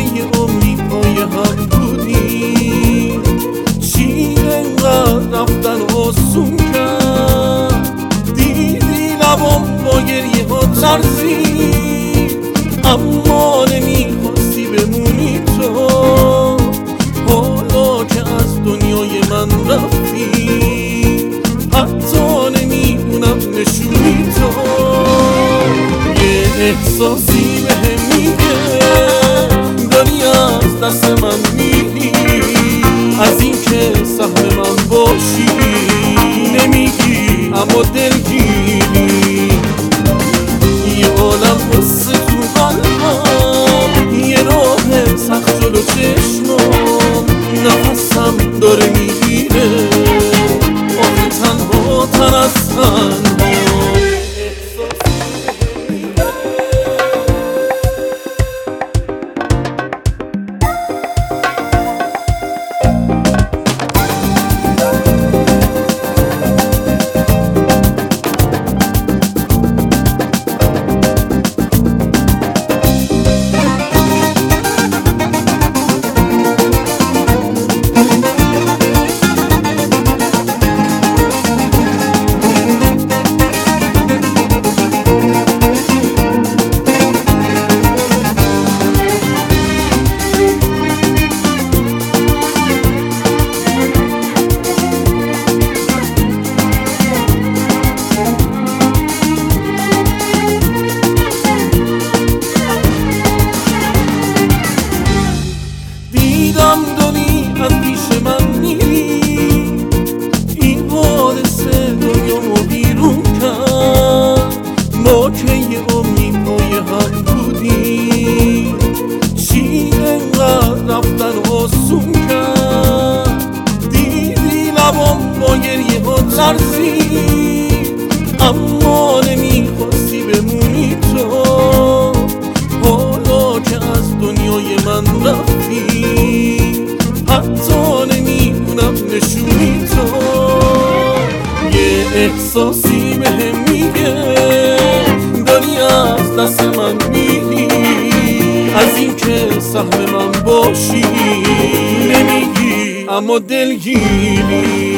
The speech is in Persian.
یه عمری پای هم بودیم، چی انقدر رفتن آسون کرد؟ دیدی لبام با گریه ها ترسید، اما نمیخواستی بمونی تو. حالا که از دنیای من رفتی، حتی نمیدونم نشونی تو. یه احساسی بهم میگه داری از دست من میری، از این که سهم من باشی نمیگی اما دلگیری. یه عالم قصه تو قلبم، یه راه سخت جلو چشمم، نفسم داره میگیره آخه تنها تر از تنها. دیدم داری از پیش من میری، این حادثه دنیامو بیرون کرد. ما که یه عمری پای هم بودیم، چی انقدر رفتن آسون کرد؟ دیدی لبام با گریه ها ترسید، اما نمیخواستی بمونی تو. حالا که از دنیای من رفتی، حتی نمیدونم نشونی تو. یه احساسی بهم میگه داری از دست من میری، از این که سهم من باشی نمیگی اما دلگیری.